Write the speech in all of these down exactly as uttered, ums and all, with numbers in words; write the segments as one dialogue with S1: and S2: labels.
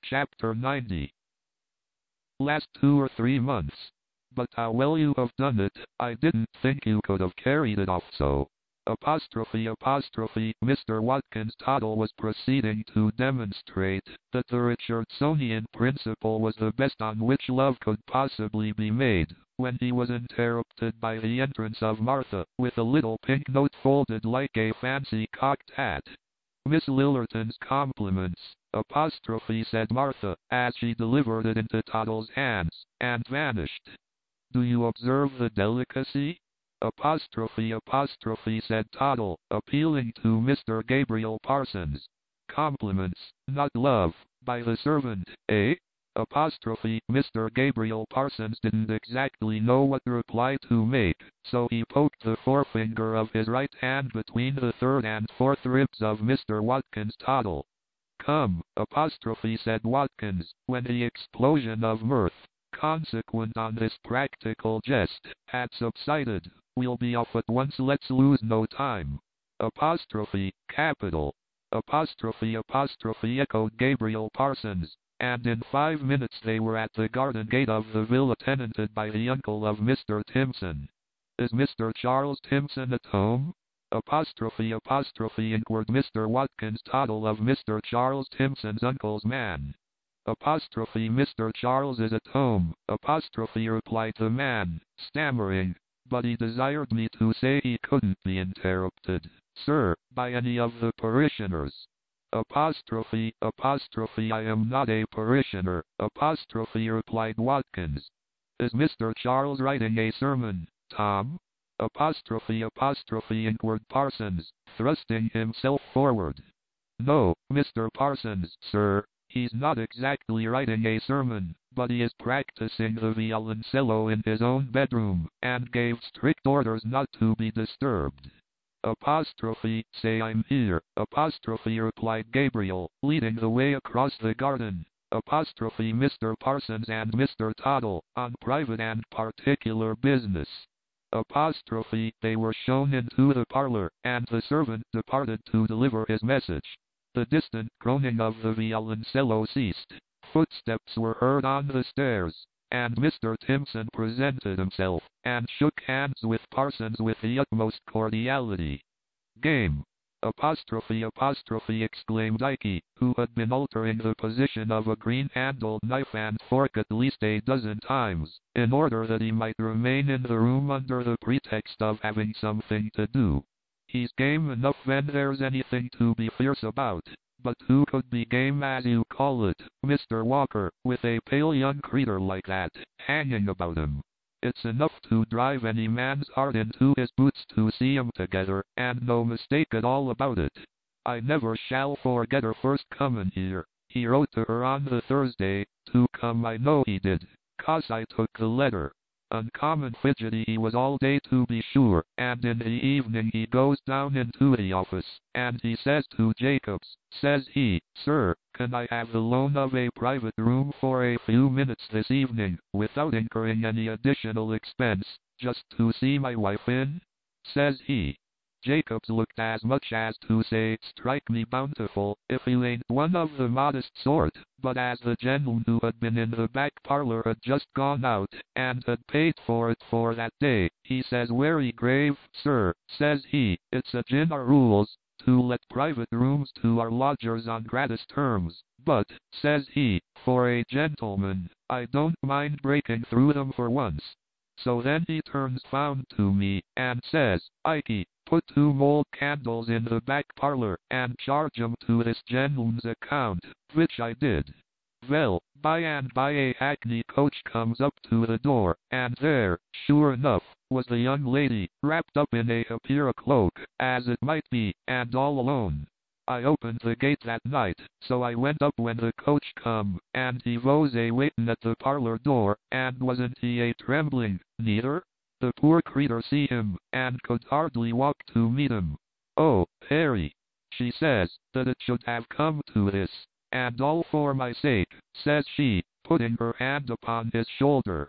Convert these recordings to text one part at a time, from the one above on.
S1: Chapter ninety. Last two or three months. But how well you have done it, I didn't think you could have carried it off so. Apostrophe apostrophe Mister Watkins Tottle was proceeding to demonstrate that the Richardsonian principle was the best on which love could possibly be made, when he was interrupted by the entrance of Martha, with a little pink note folded like a fancy cocked hat. "Miss Lillerton's compliments," apostrophe said Martha, as she delivered it into Tottle's hands, and vanished. "Do you observe the delicacy?" Apostrophe apostrophe said Tottle, appealing to Mister Gabriel Parsons. "Compliments, not love, by the servant, eh?" Apostrophe Mister Gabriel Parsons didn't exactly know what reply to make, so he poked the forefinger of his right hand between the third and fourth ribs of Mister Watkins Tottle. "Come," apostrophe said Watkins, when the explosion of mirth, consequent on this practical jest, had subsided. "We'll be off at once, let's lose no time." Apostrophe, capital. Apostrophe apostrophe echoed Gabriel Parsons, and in five minutes they were at the garden gate of the villa tenanted by the uncle of Mister Timpson. "Is Mister Charles Timpson at home?" Apostrophe apostrophe inquired Mister Watkins Tottle of Mister Charles Timpson's uncle's man. Apostrophe Mister Charles is at home, apostrophe replied the man, stammering, but he desired me to say he couldn't be interrupted, sir, by any of the parishioners. Apostrophe apostrophe I am not a parishioner, apostrophe replied Watkins. "Is Mister Charles writing a sermon, Tom?" Apostrophe apostrophe inquired Parsons, thrusting himself forward. "No, Mister Parsons, sir. He's not exactly writing a sermon, but he is practicing the violoncello in his own bedroom, and gave strict orders not to be disturbed." Apostrophe, say I'm here, apostrophe replied Gabriel, leading the way across the garden. Apostrophe Mister Parsons and Mister Tottle, on private and particular business. Apostrophe, they were shown into the parlor, and the servant departed to deliver his message. The distant groaning of the violoncello ceased. Footsteps were heard on the stairs, and Mister Timpson presented himself, and shook hands with Parsons with the utmost cordiality. "Game!" Apostrophe apostrophe exclaimed Ikey, who had been altering the position of a green-handled knife and fork at least a dozen times, in order that he might remain in the room under the pretext of having something to do. "He's game enough when there's anything to be fierce about, but who could be game as you call it, Mister Walker, with a pale young creetur like that, hanging about him? It's enough to drive any man's heart into his boots to see 'em together, and no mistake at all about it. I never shall forget her first comin' here. He wrote to her on the Thursday, to come I know he did, 'cause I took the letter. Uncommon fidgety he was all day to be sure, and in the evening he goes down into the office, and he says to Jacobs, says he, 'Sir, can I have the loan of a private room for a few minutes this evening, without incurring any additional expense, just to see my wife in?' says he. Jacobs looked as much as to say, 'Strike me bountiful, if you ain't one of the modest sort,' but as the gentleman who had been in the back parlor had just gone out, and had paid for it for that day, he says wery grave, 'Sir,' says he, 'it's agin our rules, to let private rooms to our lodgers on gratis terms, but,' says he, 'for a gentleman, I don't mind breaking through them for once.' So then he turns found to me, and says, 'Ikey, put two mold candles in the back parlor, and charge 'em to this gentleman's account,' which I did. Well, by and by a hackney coach comes up to the door, and there, sure enough, was the young lady, wrapped up in a hapira cloak, as it might be, and all alone. I opened the gate that night, so I went up when the coach come, and he was a waitin' at the parlor door, and wasn't he a trembling, neither? The poor creetur see him, and could hardly walk to meet him. 'Oh, Harry,' she says, 'that it should have come to this, and all for my sake,' says she, putting her hand upon his shoulder.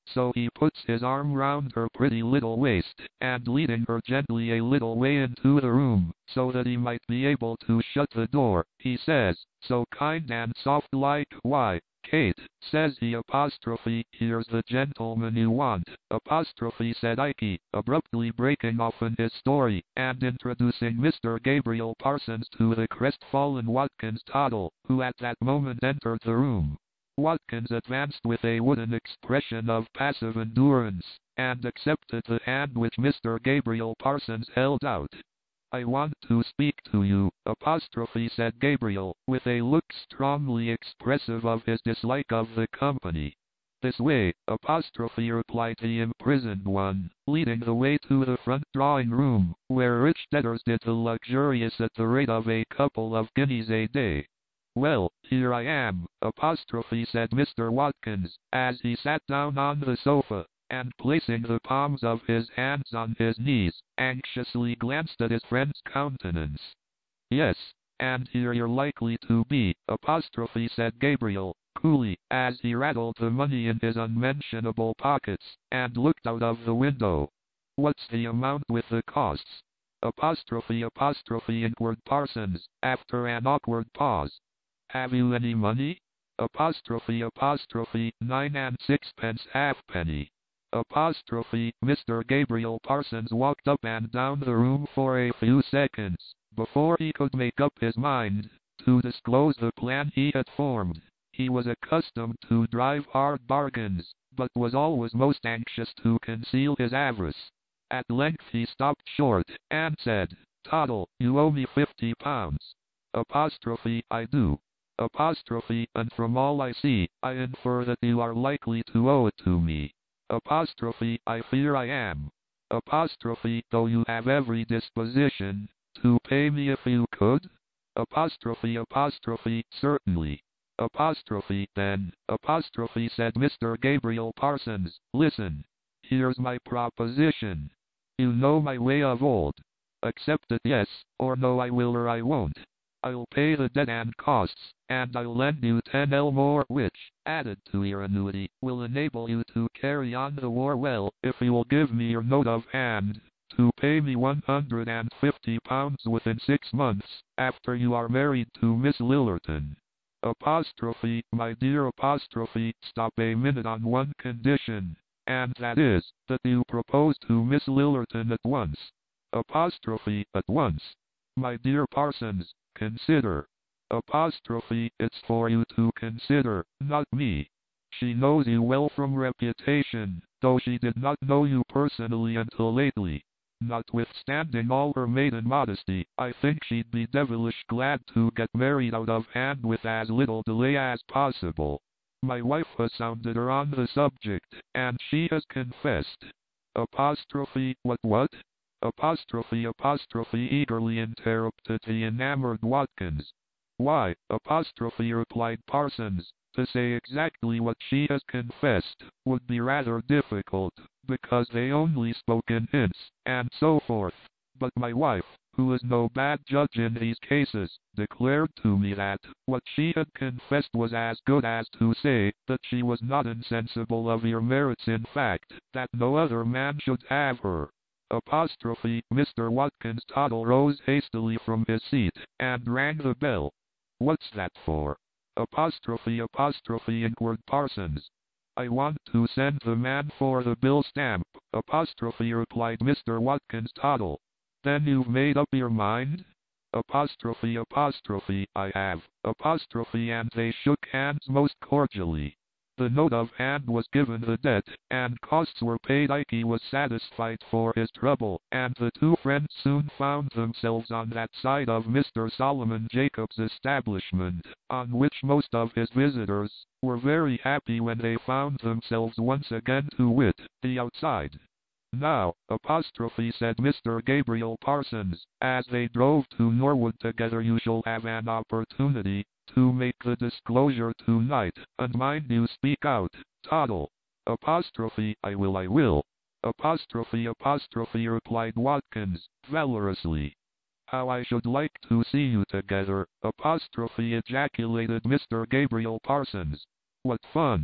S1: so he puts his arm round her pretty little waist, and leading her gently a little way into the room, so that he might be able to shut the door, he says, so kind and soft like, "Why, Kate," says he apostrophe, "here's the gentleman you want," apostrophe said Ike, abruptly breaking off in his story, and introducing Mister Gabriel Parsons to the crestfallen Watkins Tottle, who at that moment entered the room. Watkins advanced with a wooden expression of passive endurance, and accepted the hand which Mister Gabriel Parsons held out. "I want to speak to you," apostrophe said Gabriel, with a look strongly expressive of his dislike of the company. "This way," apostrophe replied the imprisoned one, leading the way to the front drawing-room, where rich debtors did the luxurious at the rate of a couple of guineas a day. "Well, here I am," apostrophe said Mister Watkins, as he sat down on the sofa, and placing the palms of his hands on his knees, anxiously glanced at his friend's countenance. "Yes, and here you're likely to be," apostrophe said Gabriel, coolly, as he rattled the money in his unmentionable pockets, and looked out of the window. "What's the amount with the costs?" Apostrophe apostrophe inquired Parsons, after an awkward pause. "Have you any money?" Apostrophe apostrophe nine and sixpence halfpenny. Apostrophe Mister Gabriel Parsons walked up and down the room for a few seconds, before he could make up his mind to disclose the plan he had formed. He was accustomed to drive hard bargains, but was always most anxious to conceal his avarice. At length he stopped short, and said, "Tottle, you owe me fifty pounds. Apostrophe I do. Apostrophe, and from all I see, I infer that you are likely to owe it to me. Apostrophe, I fear I am. Apostrophe, though you have every disposition to pay me if you could? Apostrophe apostrophe, certainly. Apostrophe, then, apostrophe said Mister Gabriel Parsons, listen. Here's my proposition. You know my way of old. Accept it yes, or no I will or I won't. I'll pay the debt and costs, and I'll lend you ten L more, which, added to your annuity, will enable you to carry on the war well, if you will give me your note of hand, to pay me one hundred and fifty pounds within six months, after you are married to Miss Lillerton. Apostrophe, my dear apostrophe, stop a minute on one condition, and that is, that you propose to Miss Lillerton at once. Apostrophe, at once. My dear Parsons, consider. Apostrophe, it's for you to consider, not me. She knows you well from reputation, though she did not know you personally until lately. Notwithstanding all her maiden modesty, I think she'd be devilish glad to get married out of hand with as little delay as possible. My wife has sounded her on the subject, and she has confessed. Apostrophe, what what? Apostrophe apostrophe eagerly interrupted the enamored Watkins. Why, apostrophe replied Parsons, to say exactly what she has confessed would be rather difficult, because they only spoke in hints, and so forth. But my wife, who is no bad judge in these cases, declared to me that what she had confessed was as good as to say that she was not insensible of your merits, in fact, that no other man should have her. Apostrophe Mister Watkins Tottle rose hastily from his seat, and rang the bell. What's that for? Apostrophe apostrophe inquired Parsons. I want to send the man for the bill stamp, apostrophe replied Mister Watkins Tottle. Then you've made up your mind? Apostrophe apostrophe I have, apostrophe and they shook hands most cordially. The note of hand was given the debt, and costs were paid. Ike was satisfied for his trouble, and the two friends soon found themselves on that side of Mister Solomon Jacobs' establishment, on which most of his visitors were very happy when they found themselves once again, to wit, the outside. Now, apostrophe said Mister Gabriel Parsons, as they drove to Norwood together, you shall have an opportunity to make the disclosure tonight, and mind you speak out, Tottle. Apostrophe, I will, I will. Apostrophe apostrophe replied Watkins, valorously. How I should like to see you together, apostrophe ejaculated Mister Gabriel Parsons. What fun!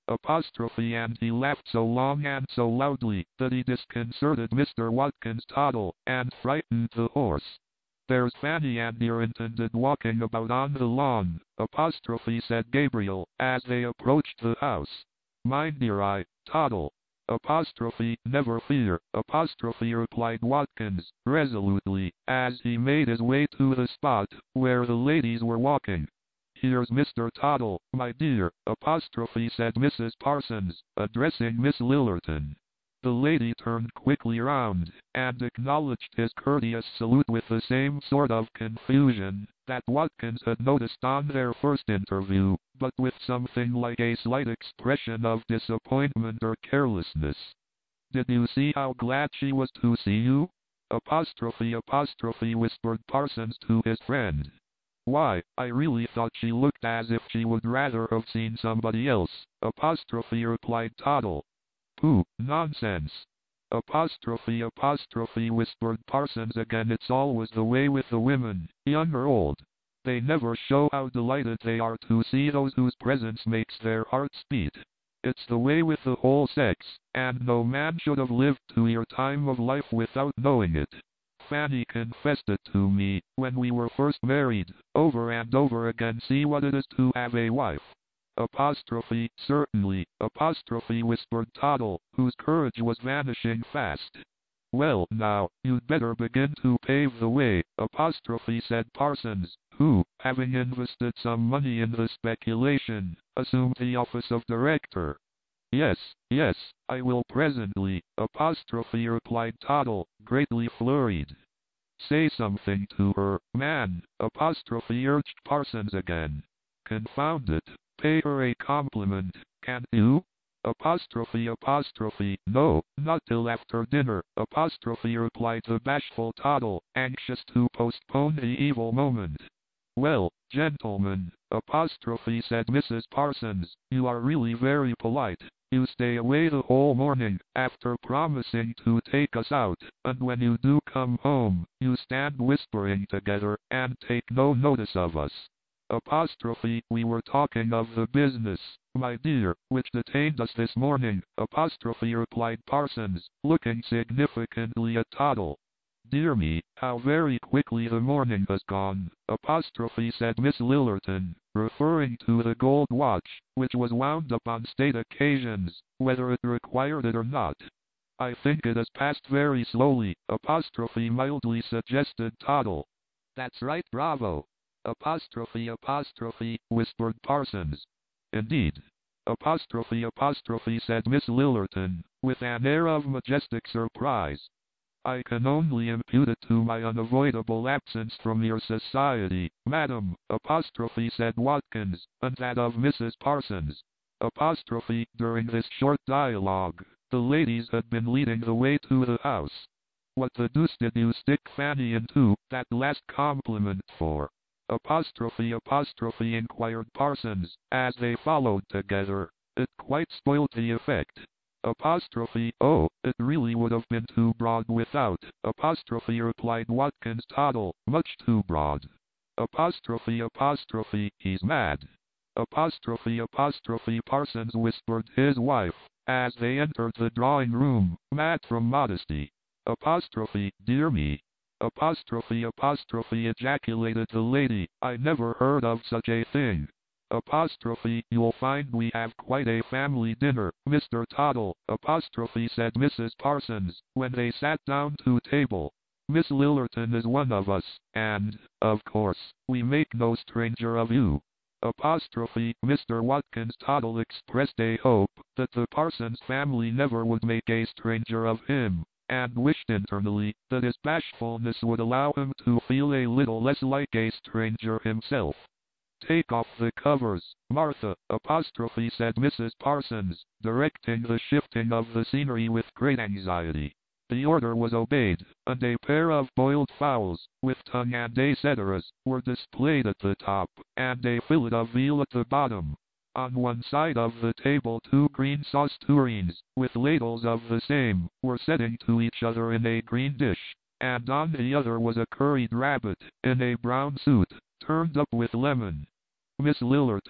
S1: apostrophe, and he laughed so long and so loudly that he disconcerted Mister Watkins Tottle and frightened the horse. "There's Fanny and your intended walking about on the lawn," apostrophe said Gabriel, as they approached the house. "Mind your eye, Tottle." Apostrophe, "Never fear," apostrophe replied Watkins, resolutely, as he made his way to the spot where the ladies were walking. "Here's Mister Tottle, my dear," apostrophe said Missus Parsons, addressing Miss Lillerton. The lady turned quickly round, and acknowledged his courteous salute with the same sort of confusion that Watkins had noticed on their first interview, but with something like a slight expression of disappointment or carelessness. "Did you see how glad she was to see you?" Apostrophe apostrophe whispered Parsons to his friend. "Why, I really thought she looked as if she would rather have seen somebody else," apostrophe replied Tottle. "Pooh, nonsense!" Apostrophe apostrophe whispered Parsons again. "It's always the way with the women, young or old. They never show how delighted they are to see those whose presence makes their hearts beat. It's the way with the whole sex, and no man should have lived to your time of life without knowing it. Fanny confessed it to me, when we were first married, over and over again. See what it is to have a wife." Apostrophe, "Certainly," apostrophe whispered Tottle, whose courage was vanishing fast. "Well, now, you'd better begin to pave the way," apostrophe said Parsons, who, having invested some money in the speculation, assumed the office of director. "Yes, yes, I will presently," apostrophe replied Tottle, greatly flurried. "Say something to her, man," apostrophe urged Parsons again. "Confound it, pay her a compliment, can't you?" Apostrophe apostrophe, "No, not till after dinner," apostrophe replied the bashful Tottle, anxious to postpone the evil moment. "Well, gentlemen," apostrophe said Missus Parsons, "you are really very polite. You stay away the whole morning, after promising to take us out, and when you do come home, you stand whispering together, and take no notice of us." Apostrophe, "We were talking of the business, my dear, which detained us this morning," apostrophe replied Parsons, looking significantly at Tottle. "Dear me, how very quickly the morning has gone," apostrophe said Miss Lillerton, referring to the gold watch, which was wound up on state occasions, whether it required it or not. "I think it has passed very slowly," apostrophe mildly suggested Tottle. "That's right, bravo!" Apostrophe apostrophe whispered Parsons. "Indeed?" Apostrophe apostrophe said Miss Lillerton, with an air of majestic surprise. "I can only impute it to my unavoidable absence from your society, madam," apostrophe said Watkins, "and that of Missus Parsons." Apostrophe, during this short dialogue, the ladies had been leading the way to the house. "What the deuce did you stick Fanny into that last compliment for?" Apostrophe apostrophe inquired Parsons, as they followed together. "It quite spoilt the effect." Apostrophe, "Oh, it really would have been too broad without," apostrophe replied Watkins Tottle, "much too broad." Apostrophe apostrophe, "He's mad." Apostrophe apostrophe Parsons whispered his wife, as they entered the drawing room, "Mad from modesty." Apostrophe, "Dear me." Apostrophe apostrophe ejaculated the lady, "I never heard of such a thing." Apostrophe, "You'll find we have quite a family dinner, Mister Tottle," apostrophe said Missus Parsons, when they sat down to table. "Miss Lillerton is one of us, and, of course, we make no stranger of you." Apostrophe, Mister Watkins Tottle expressed a hope that the Parsons family never would make a stranger of him, and wished internally that his bashfulness would allow him to feel a little less like a stranger himself. "Take off the covers, Martha," apostrophe said Missus Parsons, directing the shifting of the scenery with great anxiety. The order was obeyed, and a pair of boiled fowls, with tongue and et ceteras, were displayed at the top, and a fillet of veal at the bottom. On one side of the table two green sauce tureens, with ladles of the same, were setting to each other in a green dish, and on the other was a curried rabbit, in a brown suit, turned up with lemon. Miss Lillerton,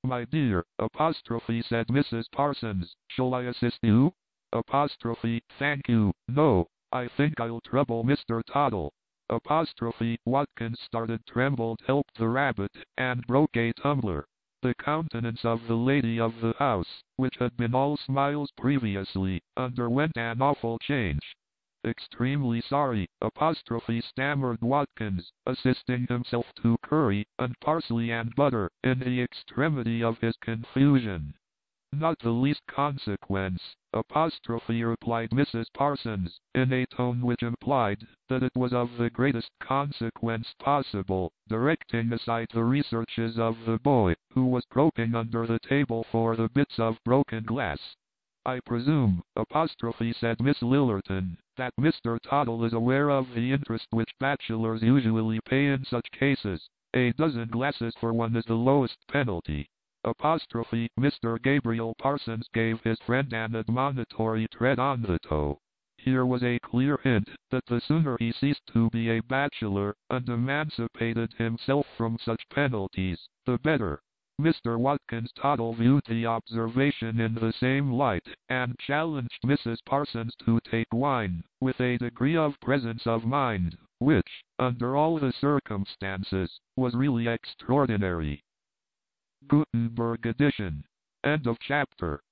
S1: My dear, apostrophe, said Missus Parsons, shall I assist you? Apostrophe, thank you, no, I think I'll trouble Mister Toddle. Apostrophe, Watkins started, trembled, helped the rabbit, and broke a tumbler. The countenance of the lady of the house, which had been all smiles previously, underwent an awful change. Extremely sorry, apostrophe, stammered Watkins, assisting himself to curry, and parsley and butter, in the extremity of his confusion. Not the least consequence, apostrophe, replied Missus Parsons, in a tone which implied that it was of the greatest consequence possible, directing aside the researches of the boy, who was groping under the table for the bits of broken glass. I presume, apostrophe, said Miss Lillerton, that Mister Toddle is aware of the interest which bachelors usually pay in such cases. A dozen glasses for one is the lowest penalty. Apostrophe, Mister Gabriel Parsons gave his friend an admonitory tread on the toe. Here was a clear hint that the sooner he ceased to be a bachelor, and emancipated himself from such penalties, the better. Mister Watkins Toddle viewed the observation in the same light, and challenged Missus Parsons to take wine, with a degree of presence of mind, which, under all the circumstances, was really extraordinary. Gutenberg edition. End of chapter.